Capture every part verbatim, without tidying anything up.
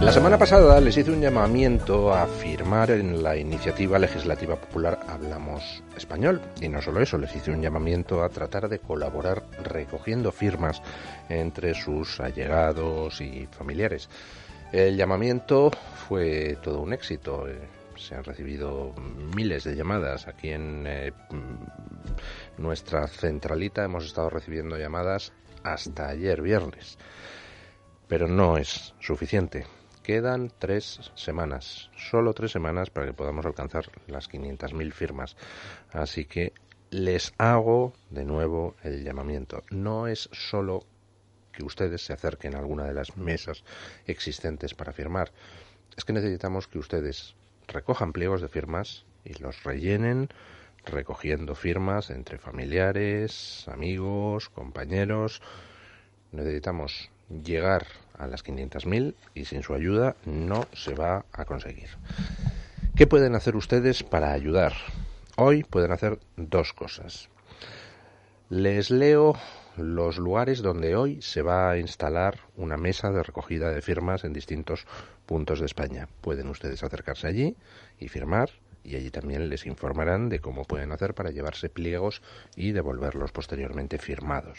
La semana pasada les hice un llamamiento a firmar en la iniciativa legislativa popular Hablamos Español. Y no solo eso, les hice un llamamiento a tratar de colaborar recogiendo firmas entre sus allegados y familiares. El llamamiento fue todo un éxito. Se han recibido miles de llamadas. Aquí en eh, nuestra centralita hemos estado recibiendo llamadas hasta ayer viernes. Pero no es suficiente. Quedan tres semanas, solo tres semanas para que podamos alcanzar las quinientas mil firmas. Así que les hago de nuevo el llamamiento. No es solo que ustedes se acerquen a alguna de las mesas existentes para firmar. Es que necesitamos que ustedes recojan pliegos de firmas y los rellenen recogiendo firmas entre familiares, amigos, compañeros. Necesitamos llegar a las quinientas mil y sin su ayuda no se va a conseguir. ¿Qué pueden hacer ustedes para ayudar? Hoy pueden hacer dos cosas. Les leo los lugares donde hoy se va a instalar una mesa de recogida de firmas en distintos puntos de España. Pueden ustedes acercarse allí y firmar, y allí también les informarán de cómo pueden hacer para llevarse pliegos y devolverlos posteriormente firmados.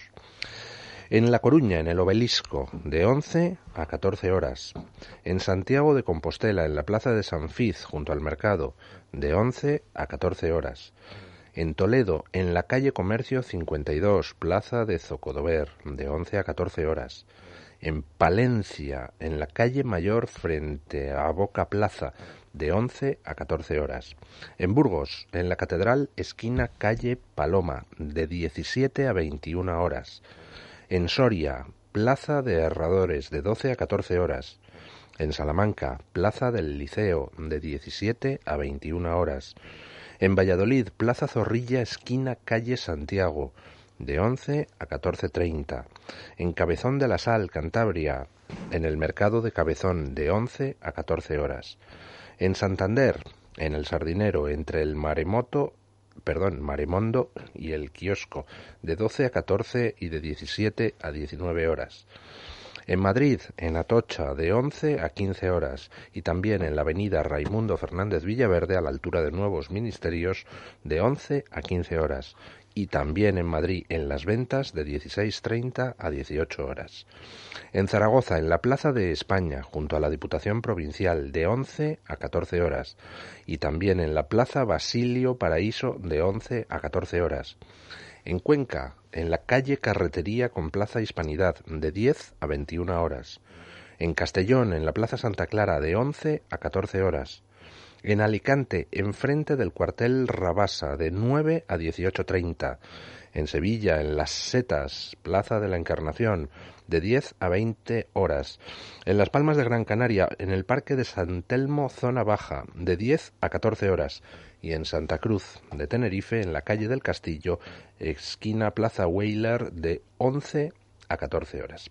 En La Coruña, en el Obelisco, de once a catorce horas. En Santiago de Compostela, en la Plaza de San Fiz, junto al mercado, de once a catorce horas. En Toledo, en la calle Comercio cincuenta y dos, Plaza de Zocodover, de once a catorce horas. En Palencia, en la calle Mayor, frente a Boca Plaza, de once a catorce horas. En Burgos, en la Catedral, esquina calle Paloma, de diecisiete a veintiuna horas. En Soria, Plaza de Herradores, de doce a catorce horas. En Salamanca, Plaza del Liceo, de diecisiete a veintiuna horas. En Valladolid, Plaza Zorrilla, esquina calle Santiago, de once a catorce treinta. En Cabezón de la Sal, Cantabria, en el mercado de Cabezón, de once a catorce horas. En Santander, en el Sardinero, entre el Maremoto perdón, Maremondo y el Kiosco, de doce a catorce y de diecisiete a diecinueve horas. En Madrid, en Atocha, de once a quince horas, y también en la avenida Raimundo Fernández Villaverde, a la altura de Nuevos Ministerios, de once a quince horas, y también en Madrid, en Las Ventas, de dieciséis treinta a dieciocho horas. En Zaragoza, en la Plaza de España, junto a la Diputación Provincial, de once a catorce horas, y también en la Plaza Basilio Paraíso, de once a catorce horas. En Cuenca, en la calle Carretería con Plaza Hispanidad, de diez a veintiuna horas. En Castellón, en la Plaza Santa Clara, de once a catorce horas. En Alicante, enfrente del cuartel Rabasa, de nueve a dieciocho treinta. En Sevilla, en Las Setas, Plaza de la Encarnación, de diez a veinte horas. En Las Palmas de Gran Canaria, en el Parque de San Telmo, zona baja, de diez a catorce horas. Y en Santa Cruz de Tenerife, en la calle del Castillo, esquina Plaza Weyler, de once a catorce horas.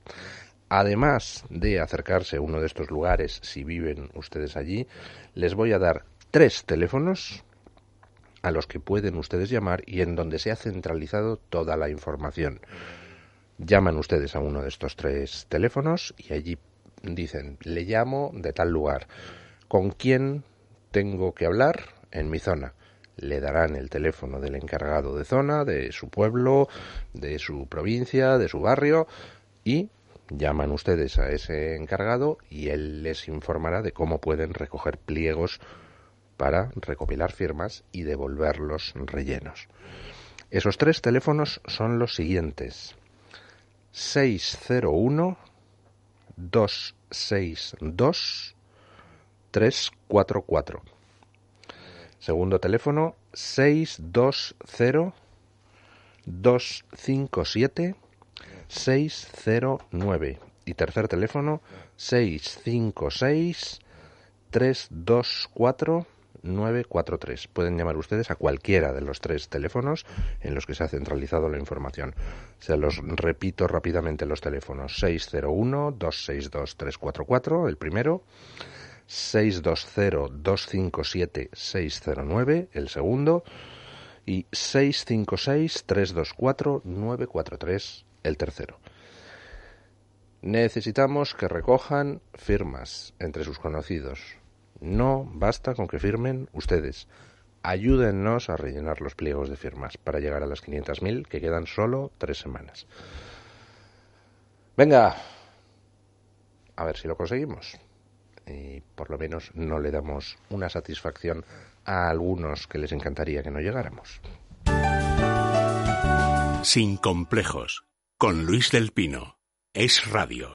Además de acercarse a uno de estos lugares, si viven ustedes allí, les voy a dar tres teléfonos a los que pueden ustedes llamar y en donde se ha centralizado toda la información. Llaman ustedes a uno de estos tres teléfonos y allí dicen, le llamo de tal lugar. ¿Con quién tengo que hablar en mi zona? Le darán el teléfono del encargado de zona, de su pueblo, de su provincia, de su barrio, y llaman ustedes a ese encargado y él les informará de cómo pueden recoger pliegos para recopilar firmas y devolverlos rellenos. Esos tres teléfonos son los siguientes: seis cero uno, dos seis dos, tres cuatro cuatro. Segundo teléfono, seis dos cero, dos cinco siete, seis cero nueve. Y tercer teléfono, seis cinco seis, tres dos cuatro, nueve cuatro tres. Pueden llamar ustedes a cualquiera de los tres teléfonos en los que se ha centralizado la información. Se los repito rápidamente los teléfonos: seis cero uno, dos seis dos, tres cuatro cuatro, el primero; seis dos cero, dos cinco siete, seis cero nueve, el segundo; y seis cinco seis, tres dos cuatro, nueve cuatro tres, el tercero. Y seis cinco seis, tres dos cuatro, nueve cuatro tres, el tercero. Y seis cinco seis, tres dos cuatro, nueve cuatro tres, el tercero. Y seis cinco seis, tres dos cuatro, nueve cuatro tres, el tercero. Y seis cinco seis, tres dos cuatro, nueve cuatro tres, el tercero. El tercero. Necesitamos que recojan firmas entre sus conocidos. No basta con que firmen ustedes. Ayúdennos a rellenar los pliegos de firmas para llegar a las quinientas mil, que quedan solo tres semanas. Venga, a ver si lo conseguimos. Y por lo menos no le damos una satisfacción a algunos que les encantaría que no llegáramos. Sin complejos, con Luis del Pino. Es Radio.